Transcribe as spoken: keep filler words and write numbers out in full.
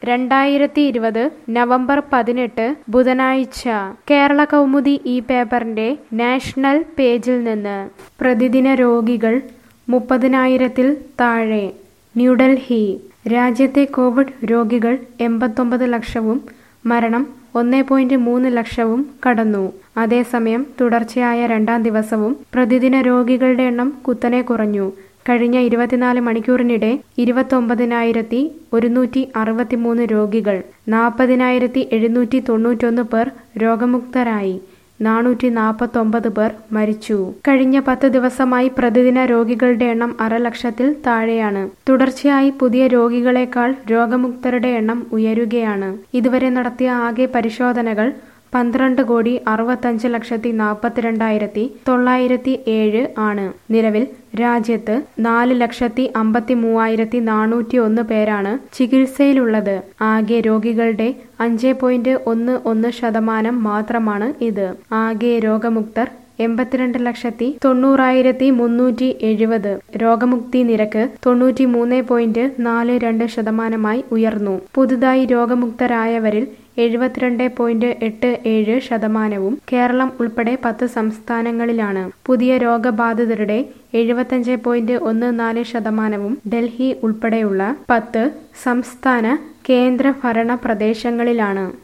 രണ്ടായിരത്തി ഇരുപത് നവംബർ പതിനെട്ട് ബുധനാഴ്ച കേരള കൗമുദി ഈ പേപ്പറിന്റെ നാഷണൽ പേജിൽ നിന്ന് പ്രതിദിന രോഗികൾ മുപ്പതിനായിരത്തിൽ താഴെ. ന്യൂഡൽഹി. രാജ്യത്തെ കോവിഡ് രോഗികൾ എൺപത്തൊമ്പത് ലക്ഷവും മരണം ഒന്ന് പോയിന്റ് മൂന്ന് ലക്ഷവും കടന്നു. അതേസമയം തുടർച്ചയായ രണ്ടാം ദിവസവും പ്രതിദിന രോഗികളുടെ എണ്ണം കുത്തനെ കുറഞ്ഞു. കഴിഞ്ഞ ഇരുപത്തിനാല് മണിക്കൂറിനിടെ ഇരുപത്തൊമ്പതിനായിരത്തി ഒരുന്നൂറ്റി അറുപത്തിമൂന്ന് രോഗികൾ, നാൽപ്പതിനായിരത്തി എഴുന്നൂറ്റി തൊണ്ണൂറ്റൊന്ന് പേർ രോഗമുക്തരായി, നാനൂറ്റി നാൽപ്പത്തൊമ്പത് പേർ മരിച്ചു. കഴിഞ്ഞ പത്ത് ദിവസമായി പ്രതിദിന രോഗികളുടെ എണ്ണം അരലക്ഷത്തിൽ താഴെയാണ്. തുടർച്ചയായി പുതിയ രോഗികളെക്കാൾ രോഗമുക്തരുടെ എണ്ണം ഉയരുകയാണ്. ഇതുവരെ നടത്തിയ ആകെ പരിശോധനകൾ പന്ത്രണ്ട് കോടി അറുപത്തഞ്ച് ലക്ഷത്തി നാൽപ്പത്തിരണ്ടായിരത്തി തൊള്ളായിരത്തി ഏഴ് ആണ്. നിലവിൽ രാജ്യത്ത് നാല് ലക്ഷത്തി അമ്പത്തി മൂവായിരത്തി നാനൂറ്റി ഒന്ന് പേരാണ് ചികിത്സയിലുള്ളത്. ആകെ രോഗികളുടെ അഞ്ച് പോയിന്റ് ഒന്ന് ഒന്ന് ശതമാനം മാത്രമാണ് ഇത്. ആകെ രോഗമുക്തർ എൺപത്തിരണ്ട് ലക്ഷത്തി തൊണ്ണൂറായിരത്തി മുന്നൂറ്റി എഴുപത്. രോഗമുക്തി നിരക്ക് തൊണ്ണൂറ്റി മൂന്ന് പോയിന്റ് നാല് രണ്ട് ശതമാനമായി ഉയർന്നു. പുതുതായി രോഗമുക്തരായവരിൽ എഴുപത്തിരണ്ട് പോയിന്റ് എട്ട് ഏഴ് ശതമാനവും കേരളം ഉൾപ്പെടെ പത്ത് സംസ്ഥാനങ്ങളിലാണ്. പുതിയ രോഗബാധിതരുടെ എഴുപത്തഞ്ച് പോയിന്റ് ഒന്ന് നാല് ശതമാനവും ഡൽഹി ഉൾപ്പെടെയുള്ള പത്ത് സംസ്ഥാന കേന്ദ്രഭരണ പ്രദേശങ്ങളിലാണ്.